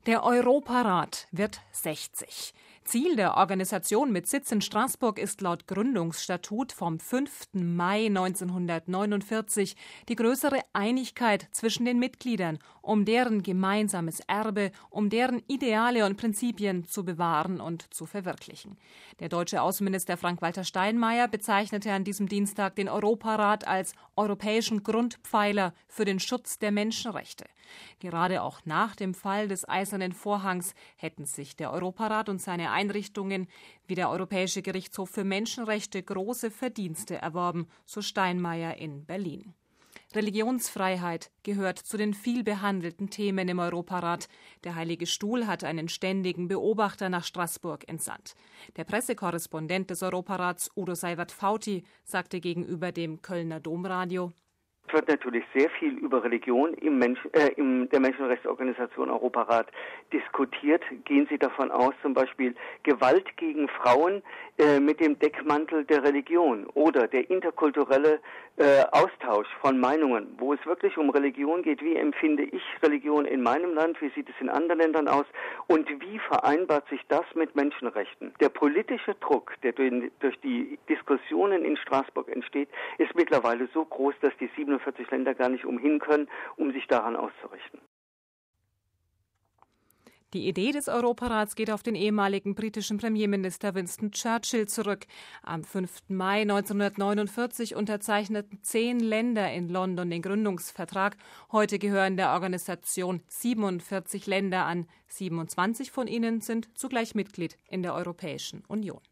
Der Europarat wird 60. Ziel der Organisation mit Sitz in Straßburg ist laut Gründungsstatut vom 5. Mai 1949 die größere Einigkeit zwischen den Mitgliedern, um deren gemeinsames Erbe, um deren Ideale und Prinzipien zu bewahren und zu verwirklichen. Der deutsche Außenminister Frank-Walter Steinmeier bezeichnete an diesem Dienstag den Europarat als europäischen Grundpfeiler für den Schutz der Menschenrechte. Gerade auch nach dem Fall des Eisernen Vorhangs hätten sich der Europarat und seine Einrichtungen wie der Europäische Gerichtshof für Menschenrechte große Verdienste erworben, so Steinmeier in Berlin. Religionsfreiheit gehört zu den viel behandelten Themen im Europarat. Der Heilige Stuhl hat einen ständigen Beobachter nach Straßburg entsandt. Der Pressekorrespondent des Europarats, Udo Seiwert-Fauti, sagte gegenüber dem Kölner Domradio: Es wird natürlich sehr viel über Religion in der Menschenrechtsorganisation Europarat diskutiert. Gehen Sie davon aus, zum Beispiel Gewalt gegen Frauen mit dem Deckmantel der Religion oder der interkulturelle Austausch von Meinungen, wo es wirklich um Religion geht. Wie empfinde ich Religion in meinem Land? Wie sieht es in anderen Ländern aus? Und wie vereinbart sich das mit Menschenrechten? Der politische Druck, der durch die Diskussionen in Straßburg entsteht, ist mittlerweile so groß, dass die 47 Länder gar nicht umhin können, um sich daran auszurichten. Die Idee des Europarats geht auf den ehemaligen britischen Premierminister Winston Churchill zurück. Am 5. Mai 1949 unterzeichneten 10 Länder in London den Gründungsvertrag. Heute gehören der Organisation 47 Länder an. 27 von ihnen sind zugleich Mitglied in der Europäischen Union.